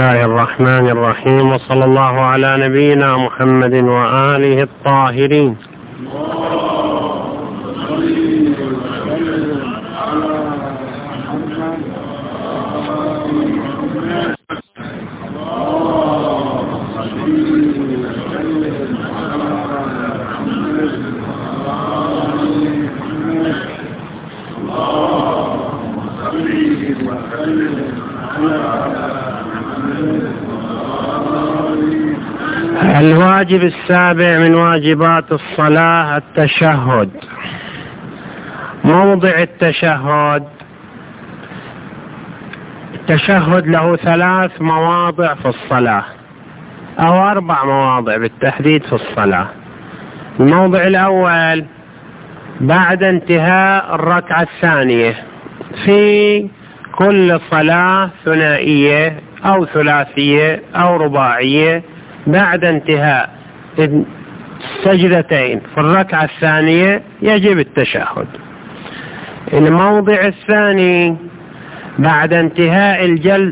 الله الرحمن الرحيم، وصلى الله على نبينا محمد وآله الطاهرين. الواجب السابع من واجبات الصلاة التشهد. موضع التشهد له 3 مواضع في الصلاة، أو 4 مواضع بالتحديد في الصلاة. الموضع الأول بعد انتهاء الركعة الثانية في كل صلاة ثنائية أو ثلاثية أو رباعية. بعد انتهاء السجدتين في الركعة الثانية يجب التشهد. الموضع الثاني بعد انتهاء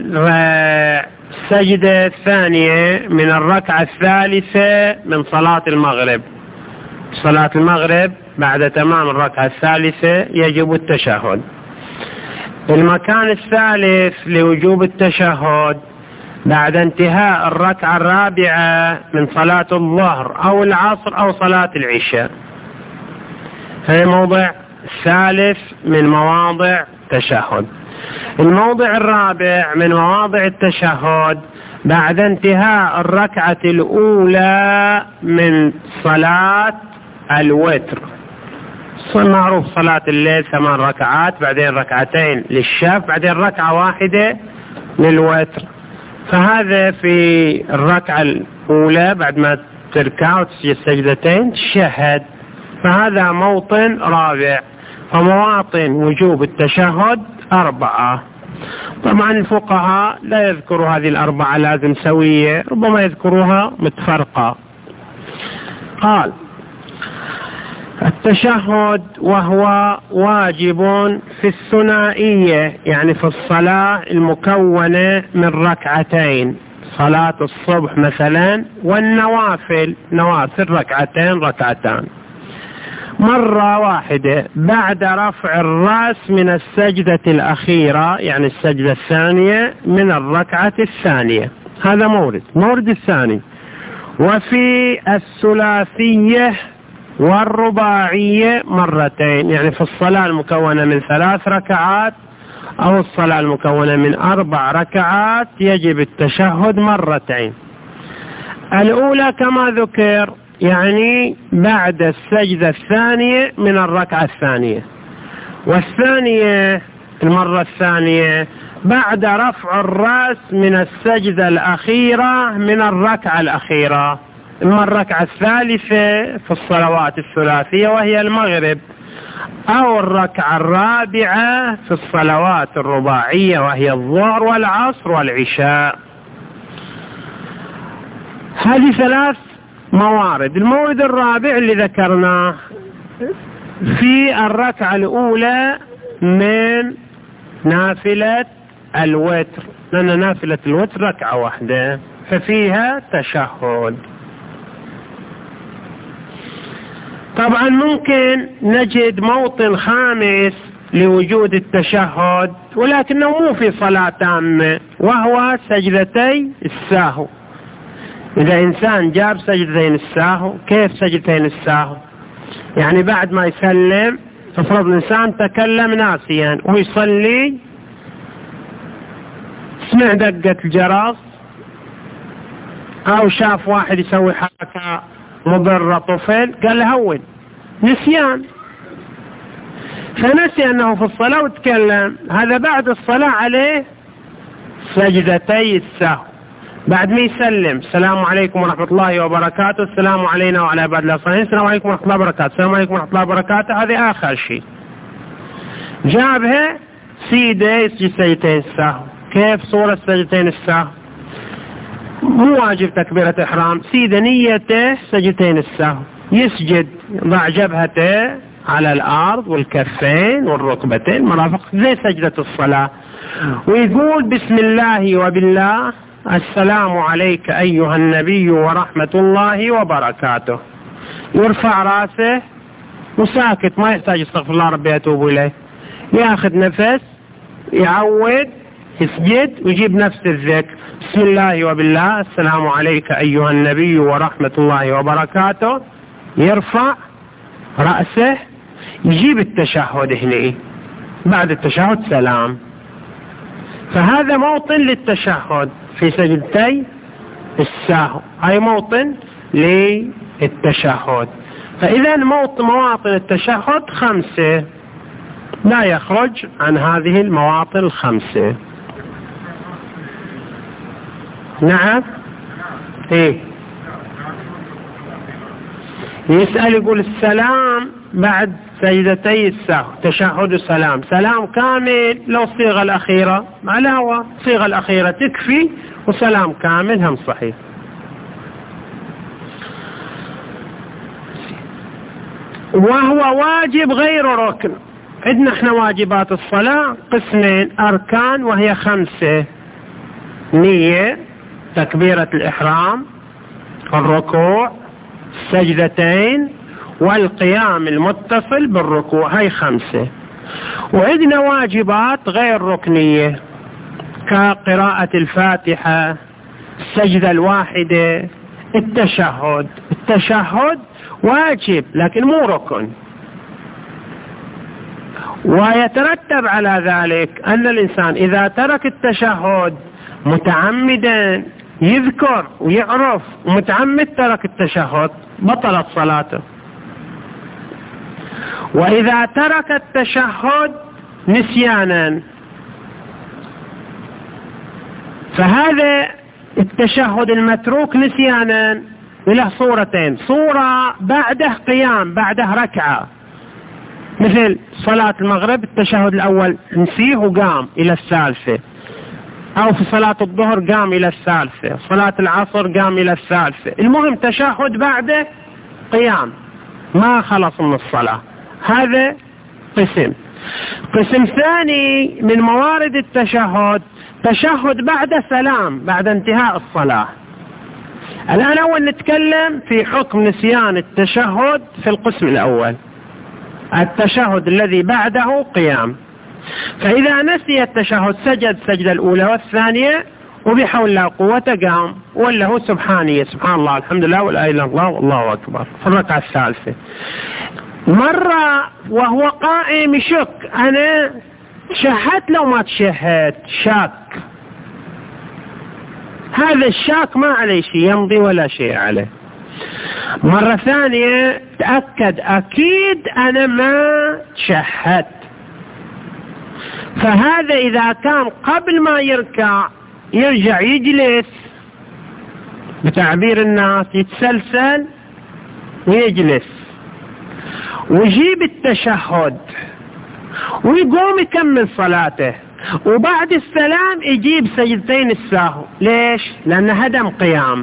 السجدة الثانية من الركعة الثالثة من صلاة المغرب. صلاة المغرب بعد تمام الركعة الثالثة يجب التشهد. المكان الثالث لوجوب التشهد بعد انتهاء الركعة الرابعة من صلاة الظهر أو العصر أو صلاة العشاء. هذا موضع الثالث من مواضع التشهد. الموضع الرابع من مواضع التشهد بعد انتهاء الركعة الأولى من صلاة الوتر. معروف صلاة الليل 8 ركعات، بعدين ركعتين للشفع، بعدين ركعة واحدة للوتر. فهذا في الركعة الأولى بعد ما تركع وتسجد السجدتين تشهد، فهذا موطن رابع. فمواطن وجوب التشهد 4. طبعا الفقهاء لا يذكروا هذه ال4 لازم سوية، ربما يذكروها متفرقة. قال التشهد وهو واجب في الثنائية، يعني في الصلاة المكونة من ركعتين، صلاة الصبح مثلا، والنوافل نوافل ركعتان مرة واحدة بعد رفع الرأس من السجدة الأخيرة، يعني السجدة الثانية من الركعة الثانية. هذا مورد الثاني. وفي الثلاثية والرباعية مرتين، يعني في الصلاة المكونة من 3 ركعات أو الصلاة المكونة من 4 ركعات يجب التشهد مرتين. الأولى كما ذكر يعني بعد السجدة الثانية من الركعة الثانية، والثانية المرة الثانية بعد رفع الرأس من السجدة الأخيرة من الركعة الأخيرة، إما الركعة الثالثة في الصلوات الثلاثية وهي المغرب، أو الركعة الرابعة في الصلوات الرباعية وهي الظهر والعصر والعشاء. هذه 3 موارد. المورد الرابع اللي ذكرناه في الركعة الأولى من نافلة الوتر، لأن نافلة الوتر ركعة واحدة ففيها تشهد. طبعا ممكن نجد موطن خامس لوجود التشهد ولكنه مو في صلاة تامة، وهو سجدتي السهو. إذا إنسان جاب سجدتين السهو، كيف سجدتين السهو؟ يعني بعد ما يسلم، افرض إنسان تكلم ناسيا ويصلي، سمع دقة الجرس أو شاف واحد يسوي حركة مضرة طفل، قال له هون، نسيان، فنسي أنه في الصلاة وتكلم. هذا بعد الصلاة عليه سجدتي السهو. بعد ما يسلم السلام عليكم ورحمة الله وبركاته، السلام علينا وعلى عباد الله الصالحين، السلام عليكم ورحمة الله وبركاته، السلام عليكم ورحمة الله وبركاته، هذه آخر شيء. جابها سيدة يسجد سجدتين السهو. كيف صورة سجدتين السهو؟ مو واجب تكبيرة إحرام، سيدة نيته سجدتين السهو، يسجد ضع جبهته على الأرض والكفين والركبتين مرافق زي سجدة الصلاة، ويقول بسم الله وبالله السلام عليك أيها النبي ورحمة الله وبركاته، يرفع راسه وساكت، ما يحتاج استغفر الله ربي أتوب إليه، ياخذ نفس، يعود، يسجد ويجيب نفس الذكر، بسم الله وبالله، السلام عليك أيها النبي ورحمة الله وبركاته، يرفع رأسه، يجيب التشهد هنا، بعد التشهد سلام. فهذا موطن للتشهد في سجدتي السهو، هاي موطن للتشهد. فإذا مواطن التشهد 5، لا يخرج عن هذه المواطن 5. نعم. ايه، يسأل يقول السلام بعد سجدتي السهو، تشهد السلام، سلام كامل لو الصيغة الأخيرة علاوة، الصيغة الأخيرة تكفي، وسلام كامل هم صحيح. وهو واجب غير ركن. عندنا احنا واجبات الصلاة قسمين، أركان وهي 5، نية، تكبيرة الإحرام، الركوع، السجدتين، والقيام المتصل بالركوع، هاي 5. وعندنا واجبات غير ركنية كقراءة الفاتحة، السجدة الواحدة، التشهد. التشهد واجب لكن مو ركن. ويترتب على ذلك أن الإنسان إذا ترك التشهد متعمدا، يذكر ويعرف ومتعمد ترك التشهد، بطلت صلاته. وإذا ترك التشهد نسيانا، فهذا التشهد المتروك نسيانا له صورتين، صورة بعده قيام، بعده ركعة، مثل صلاة المغرب التشهد الأول نسيه وقام إلى الثالثة، أو في صلاة الظهر قام إلى الثالثة، صلاة العصر قام إلى الثالثة، المهم تشهد بعده قيام، ما خلص من الصلاة. هذا قسم. قسم ثاني من موارد التشهد، تشهد بعد سلام، بعد انتهاء الصلاة. الآن أول نتكلم في حكم نسيان التشهد في القسم الأول، التشهد الذي بعده قيام. فإذا نسي التشهد سجد السجدة الأولى والثانية، وبحول الله قوته قام، ولا هو سبحانية، سبحان الله الحمد لله ولا إله إلا الله والله أكبر، في الركعة الثالثة. مرة وهو قائم يشك، أنا تشهدت لو ما تشهدت، شاك، هذا الشاك ما عليه شيء، يمضي ولا شيء عليه. مرة ثانية تأكد أكيد أنا ما تشهدت، فهذا إذا كان قبل ما يركع يرجع يجلس، بتعبير الناس يتسلسل ويجلس ويجيب التشهد ويقوم يكمل صلاته، وبعد السلام يجيب سجدتين السهو. ليش؟ لأن هدم قيام،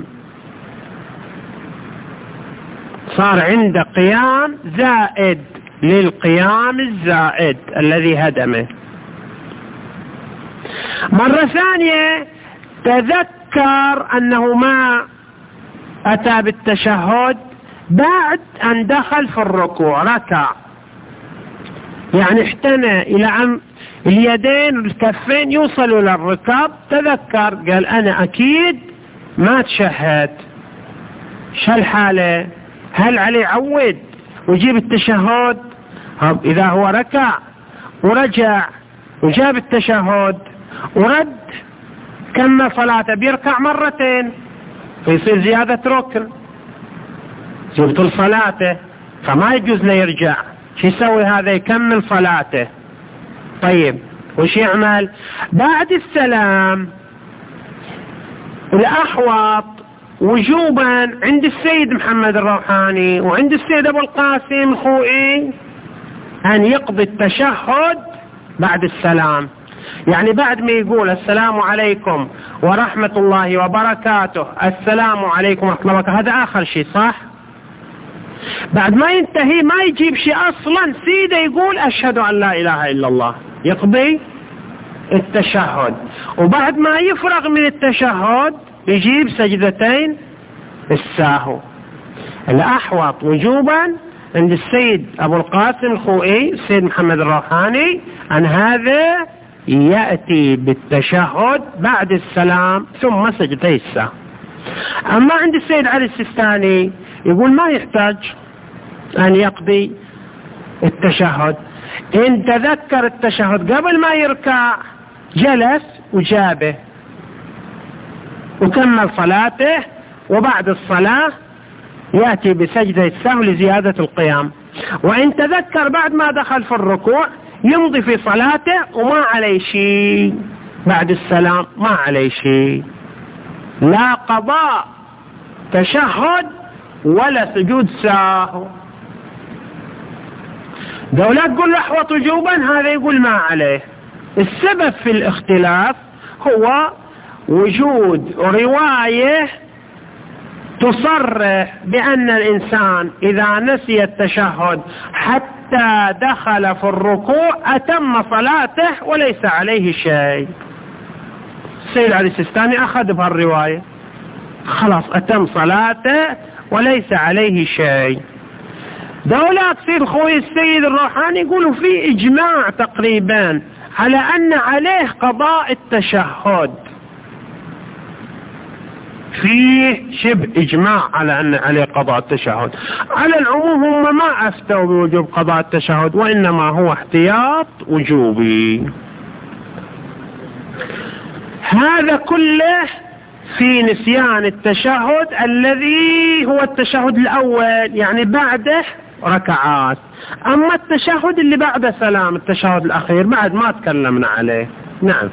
صار عنده قيام زائد للقيام الزائد الذي هدمه. مرة ثانية تذكر أنه ما أتى بالتشهد بعد أن دخل في الركوع، ركع، يعني احتنى إلى أن اليدين والكفين يوصلوا للركاب، تذكر قال أنا أكيد ما تشهدت، شو الحالة؟ هل عليه عود ويجيب التشهد؟ إذا هو ركع ورجع وجاب التشهد ورد كمل صلاته، بيركع مرتين فيصير زيادة ركن، يبطل صلاته، فما يجوز له يرجع. شو يسوي هذا؟ يكمل صلاته. طيب وش يعمل بعد السلام؟ الأحوط وجوبا عند السيد محمد الروحاني وعند السيد أبو القاسم الخوئي أن يقضي التشهد بعد السلام، يعني بعد ما يقول السلام عليكم ورحمة الله وبركاته، السلام عليكم ورحمة الله وبركاته، هذا آخر شيء صح؟ بعد ما ينتهي ما يجيب شيء أصلا، سيدة يقول أشهد أن لا إله إلا الله، يقضي التشهد، وبعد ما يفرغ من التشهد يجيب سجدتين الساهو. الأحوط وجوبا عند السيد أبو القاسم الخوئي السيد محمد الروحاني أن هذا يأتي بالتشهد بعد السلام ثم سجدتي الساهو. أما عند السيد علي السيستاني يقول ما يحتاج أن يقضي التشهد، إن تذكر التشهد قبل ما يركع جلس وجابه وكمل صلاته، وبعد الصلاة يأتي بسجدة السهو لزيادة القيام. وإن تذكر بعد ما دخل في الركوع يمضي في صلاته وما عليه شيء، بعد السلام ما عليه شيء، لا قضاء تشهد ولا سجود سهو. دولة تقول أحوط وجوبا، هذا يقول ما عليه. السبب في الاختلاف هو وجود رواية تصرح بأن الإنسان إذا نسي التشهد حتى دخل في الركوع أتم صلاته وليس عليه شيء. السيد علي السيستاني أخذ بهالرواية، خلاص أتم صلاته وليس عليه شيء. دولة سيد الخوئي السيد الروحاني يقولوا في إجماع تقريبا على أن عليه قضاء التشهد، فيه شبه إجماع على أن عليه قضاء التشهد. على العموم هم ما أفتوا بوجوب قضاء التشهد، وإنما هو احتياط وجوبي. هذا كله في نسيان التشهد الذي هو التشهد الأول، يعني بعده ركعات. أما التشهد اللي بعد سلام، التشهد الأخير، بعد ما تكلمنا عليه. نعم.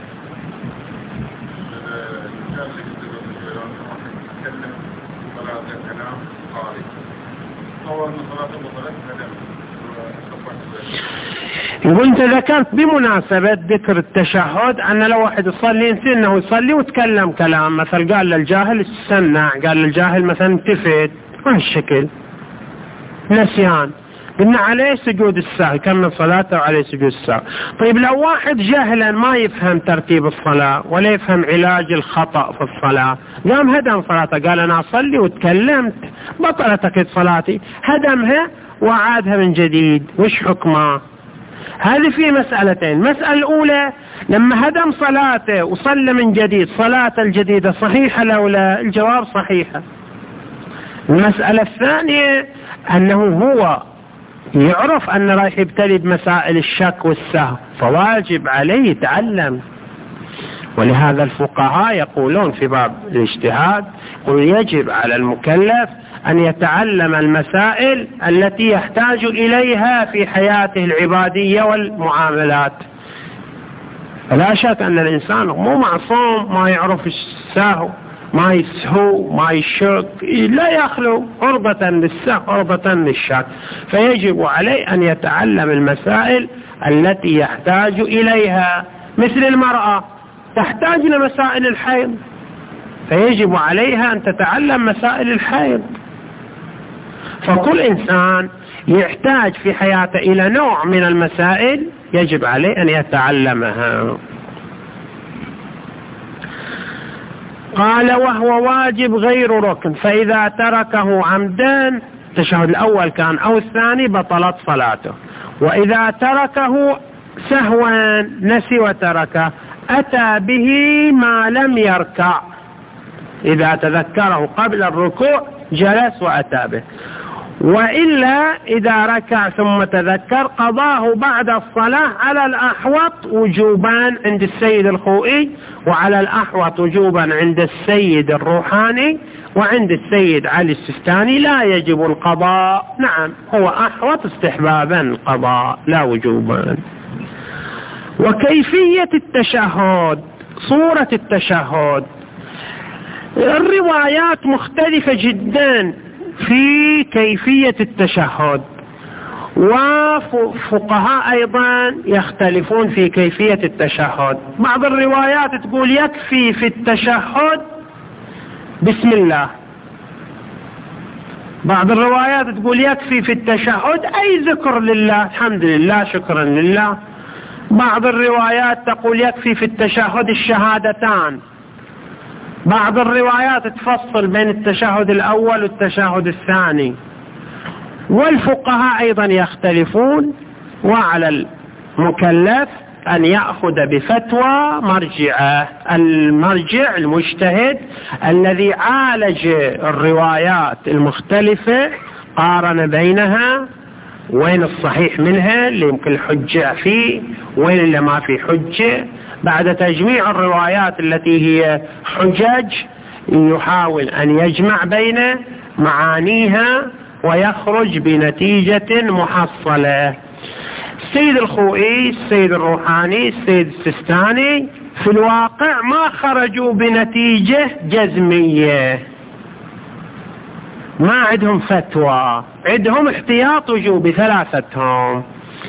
يقول انت ذكرت بمناسبة ذكر التشهد أن لو واحد يصلي ينسي أنه يصلي وتكلم كلام، مثل قال للجاهل استنى، قال للجاهل مثلا التفت، هالشكل نسيان، قلنا عليه سجود السهو، كمل صلاته وعليه سجود السهو. طيب لو واحد جاهلا ما يفهم ترتيب الصلاة ولا يفهم علاج الخطأ في الصلاة، قام هدم صلاته، قال أنا أصلي وتكلمت بطلت أكيد صلاتي، هدمها وعادها من جديد، وش حكمه؟ هذه في مسألتين. المسألة الأولى لما هدم صلاته وصلى من جديد، صلاة الجديدة صحيحة لو لا؟ الجواب صحيحة. المسألة الثانية أنه هو يعرف أن رايح يبتلي بمسائل الشك والسهو، فواجب عليه يتعلم. ولهذا الفقهاء يقولون في باب الاجتهاد، يجب على المكلف أن يتعلم المسائل التي يحتاج إليها في حياته العبادية والمعاملات. لا شك أن الإنسان مو معصوم، ما يعرف السهو، ما يسهو، ما يشك، لا يخلو عرضة للسهو عرضة للشك، فيجب عليه أن يتعلم المسائل التي يحتاج إليها. مثل المرأة تحتاج إلى مسائل الحيض، فيجب عليها أن تتعلم مسائل الحيض. فكل إنسان يحتاج في حياته إلى نوع من المسائل يجب عليه أن يتعلمها. قال وهو واجب غير ركن، فإذا تركه عمدا، التشهد الأول كان أو الثاني، بطلت صلاته. وإذا تركه سهوا، نسي وتركه، أتى به ما لم يركع، إذا تذكره قبل الركوع جلس وأتى به. وإلا إذا ركع ثم تذكر قضاه بعد الصلاة على الأحوط وجوبان عند السيد الخوئي، وعلى الأحوط وجوبا عند السيد الروحاني، وعند السيد علي السيستاني لا يجب القضاء. نعم، هو أحوط استحبابا القضاء لا وجوبا. وكيفية التشهد، صورة التشهد، الروايات مختلفة جدا في كيفية التشهد، وفقهاء أيضا يختلفون في كيفية التشهد. بعض الروايات تقول يكفي في التشهد بسم الله، بعض الروايات تقول يكفي في التشهد أي ذكر لله، الحمد لله، شكرا لله، بعض الروايات تقول يكفي في التشهد الشهادتان، بعض الروايات تفصل بين التشهد الأول والتشهد الثاني، والفقهاء أيضا يختلفون، وعلى المكلف أن يأخذ بفتوى مرجعه، المرجع المجتهد الذي عالج الروايات المختلفة، قارن بينها، وين الصحيح منها اللي يمكن الحجة فيه، وين اللي ما في حجة. بعد تجميع الروايات التي هي حجج يحاول أن يجمع بين معانيها ويخرج بنتيجة محصلة. السيد الخوئي، السيد الروحاني، السيد السيستاني في الواقع ما خرجوا بنتيجة جزمية، ما عندهم فتوى، عندهم احتياط وجوبي ثلاثتهم.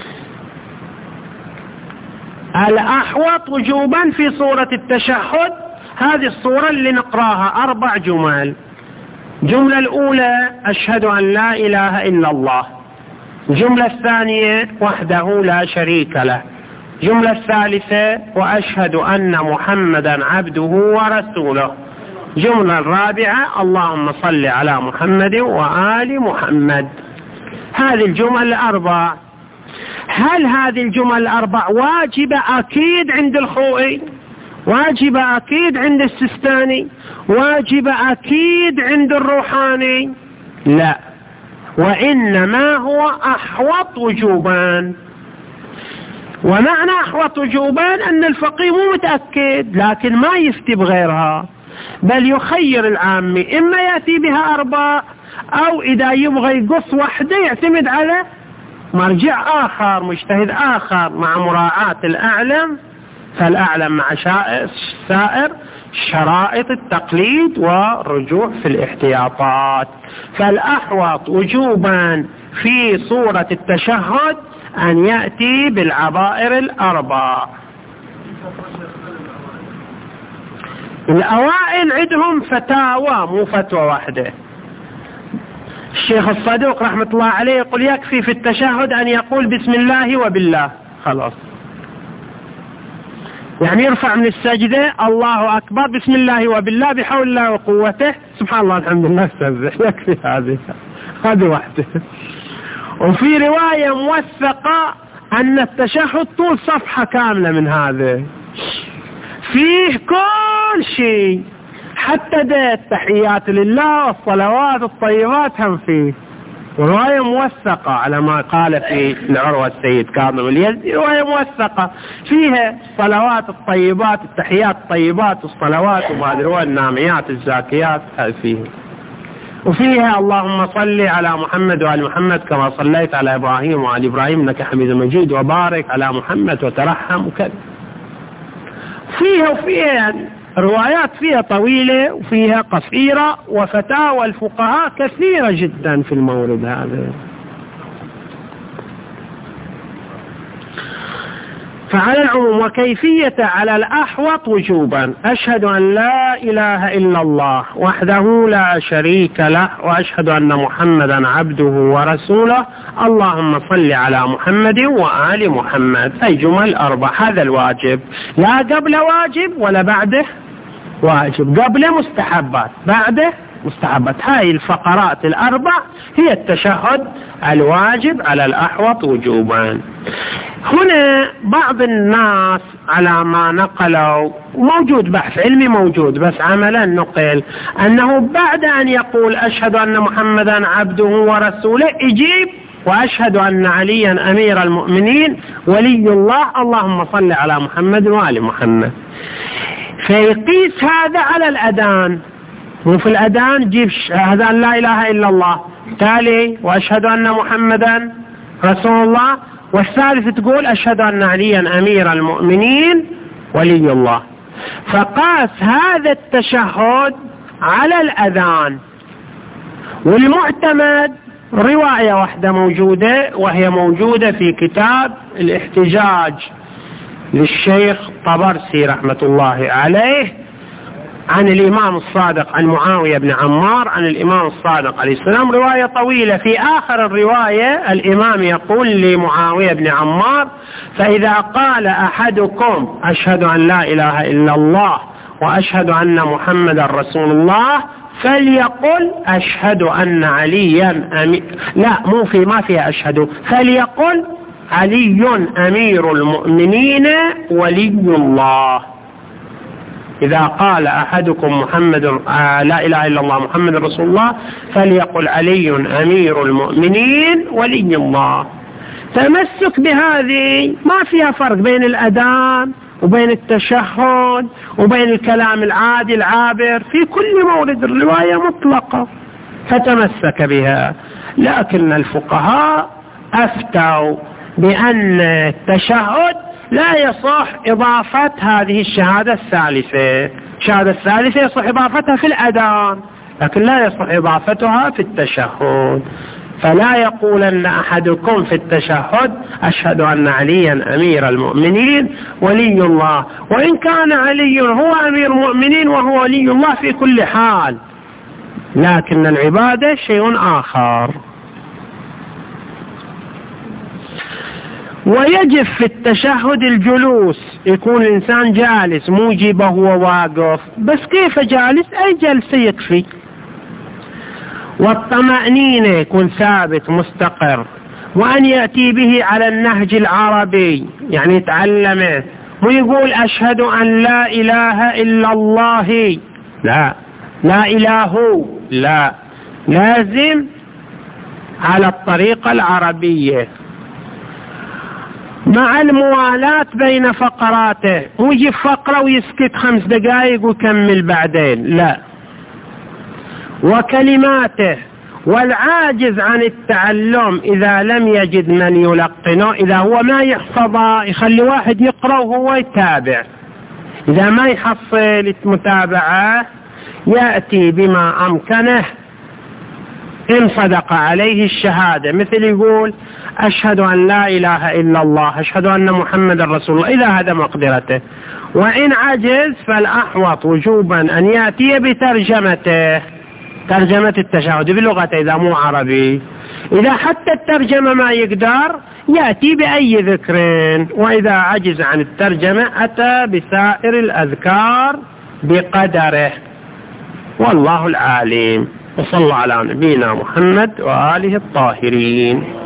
الأحوط وجوبا في صورة التشهد، هذه الصورة اللي نقراها 4 جمل. الجملة الأولى أشهد أن لا إله إلا الله، الجملة الثانية وحده لا شريك له، الجملة الثالثة وأشهد أن محمدا عبده ورسوله، الجملة الرابعة اللهم صل على محمد وآل محمد. هذه الجمل 4. هل هذه الجمل 4 واجبة أكيد عند الخوئي، واجبة أكيد عند السيستاني، واجبة أكيد عند الروحاني؟ لا، وإنما هو أحوط وجوبا. ومعنى أحوط وجوبا أن الفقيه مو متأكد لكن ما يفتي بغيرها، بل يخير العامي، إما يأتي بها 4 أو إذا يبغى يقص واحدة يعتمد على مرجع آخر، مجتهد آخر، مع مراعاة الأعلم، فالأعلم مع سائر شرائط التقليد والرجوع في الاحتياطات. فالأحوط وجوبا في صورة التشهد أن يأتي بالعبائر 4. الأوائل عندهم فتاوى مو فتوى واحدة. الشيخ الصدوق رحمة الله عليه يقول يكفي في التشهد أن يقول بسم الله وبالله، خلاص، يعني يرفع من السجدة الله أكبر بسم الله وبالله بحول الله وقوته سبحان الله الحمد لله سبح، يكفي هذه واحدة. وفي رواية موثقة أن التشهد طول صفحة كاملة من هذا، فيه كل شيء، حتى ده التحيات لله والصلوات الطيبات هم فيه. ورواية موثقة على ما قال في العروة السيد كاظم اليزدي، رواية موثقة فيها الصلوات الطيبات، التحيات الطيبات والصلوات، وهذه رواية الناميات الزاكيات فيه. وفيها اللهم صل على محمد وآل محمد كما صليت على إبراهيم وآل إبراهيم إنك حميد مجيد، وبارك على محمد وترحم وكذا. وفيها يعني روايات فيها طويلة وفيها قصيرة، وفتاوى الفقهاء كثيرة جدا في المورد هذا. فعلى العموم وكيفية على الأحوط وجوبا أشهد أن لا إله إلا الله وحده لا شريك له وأشهد أن محمدا عبده ورسوله اللهم صل على محمد وآل محمد. أي جمل 4. هذا الواجب، لا قبل واجب ولا بعده واجب، قبل مستحبات بعده مستحبات. هاي الفقرات 4 هي التشهد الواجب على الأحوط وجوبا. هنا بعض الناس على ما نقلوا، موجود بحث علمي موجود بس عملا نقل، أنه بعد أن يقول أشهد أن محمدا عبده ورسوله يجيب وأشهد أن عليا أمير المؤمنين ولي الله اللهم صل على محمد وآل محمد. فيقيس هذا على الأذان، وفي الأذان جيب أذان لا إله إلا الله، تالي وأشهد أن محمدا رسول الله، والثالث تقول أشهد أن عليا أمير المؤمنين ولي الله. فقاس هذا التشهد على الأذان. والمعتمد رواية واحدة موجودة، وهي موجودة في كتاب الاحتجاج للشيخ طبرسي رحمة الله عليه، عن الإمام الصادق عن معاوية بن عمار عن الإمام الصادق عليه السلام، رواية طويلة. في آخر الرواية الإمام يقول لمعاوية بن عمار: فإذا قال أحدكم أشهد أن لا إله إلا الله وأشهد أن محمد رسول الله فليقل أشهد أن عليا لا ما فيها أشهد، فليقل علي أمير المؤمنين ولي الله. إذا قال أحدكم محمد لا إله إلا الله محمد رسول الله فليقل علي أمير المؤمنين ولي الله. تمسك بهذه، ما فيها فرق بين الأذان وبين التشهد وبين الكلام العادي العابر، في كل مورد الرواية مطلقة، فتمسك بها. لكن الفقهاء أفتوا بأن التشهد لا يصح إضافة هذه الشهادة الثالثة. الشهادة الثالثة يصح إضافتها في الأذان، لكن لا يصح إضافتها في التشهد. فلا يقولن أحدكم في التشهد أشهد أن عليا أمير المؤمنين ولي الله، وإن كان علي هو أمير المؤمنين وهو ولي الله في كل حال، لكن العبادة شيء آخر. ويجب في التشهد الجلوس، يكون الإنسان جالس، موجبه هو واقف، بس كيف جالس؟ أي جلسة يكفي. والطمأنينة يكون ثابت مستقر، وأن يأتي به على النهج العربي، يعني يتعلمه، ويقول أشهد أن لا إله إلا الله، لا إله، لا، لازم على الطريقة العربية مع الموالاة بين فقراته، ويجي فقرة ويسكت 5 دقائق ويكمل بعدين، لا. وكلماته، والعاجز عن التعلم إذا لم يجد من يلقنه، إذا هو ما يحفظه يخلي واحد يقرأ وهو يتابع، إذا ما يحصل متابعة يأتي بما أمكنه إن صدق عليه الشهادة، مثل يقول أشهد أن لا إله إلا الله أشهد أن محمد رسول الله إذا هذا مقدرته. وإن عجز فالأحوط وجوبا أن يأتي بترجمته، ترجمة التشهد بلغته إذا مو عربي. إذا حتى الترجمة ما يقدر يأتي بأي ذكر، وإذا عجز عن الترجمة أتى بسائر الأذكار بقدره، والله العالم. وصلى على نبينا محمد وآله الطاهرين.